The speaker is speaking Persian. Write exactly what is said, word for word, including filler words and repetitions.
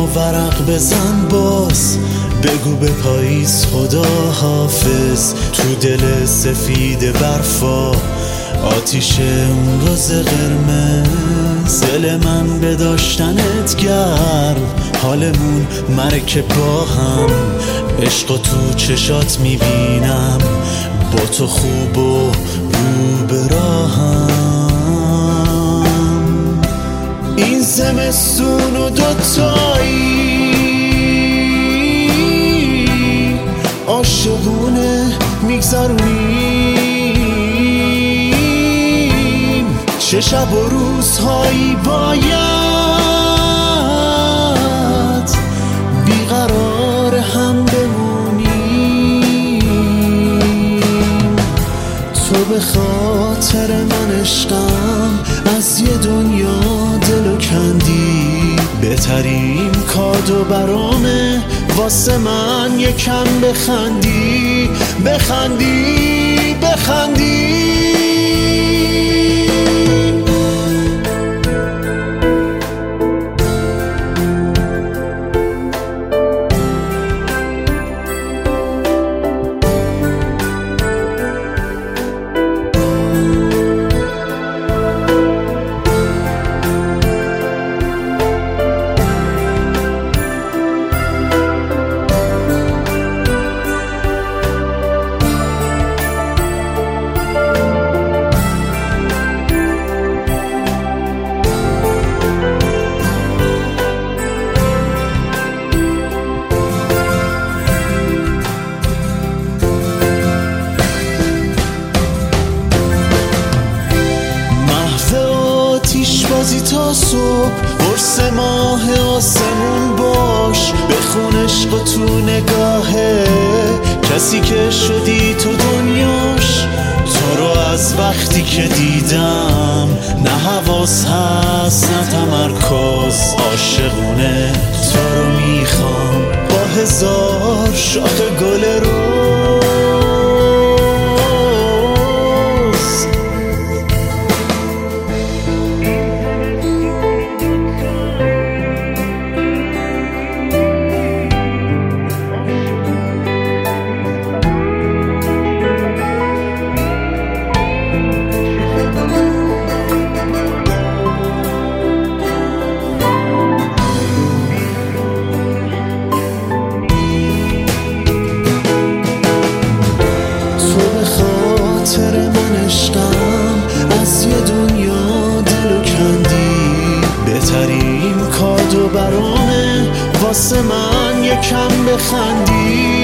و ورق بزن باز، بگو به پاییز خدا حافظ. تو دل سفید برفا آتیش اون روز قرمز، دل من به داشتنت گرم، حالمون مرکه با هم، عشق تو چشات میبینم، با تو خوب و رو به راهم. این زمستون و دوتایی عاشقونه میگذرونیم، چه شب و روزهایی باید بیقرار هم بمونیم. تو به خاطر من عشقم، از یه دنیا دلو کندی، بهترین کادو برامه واسه من یکم بخندی، بخندی بخندی. بازی تا صبح، قرص ماه آسمون باش، بخون عشق تو نگاهه کسی که شدی تو دنیاش. تو رو از وقتی که دیدم، نه حواس هست نه تمرکز، عاشقونه تو رو میخوام با هزار شاخ گل روز. از یه دنیا دلو کندی، بهترین کادو برامه واسه من یکم بخندی.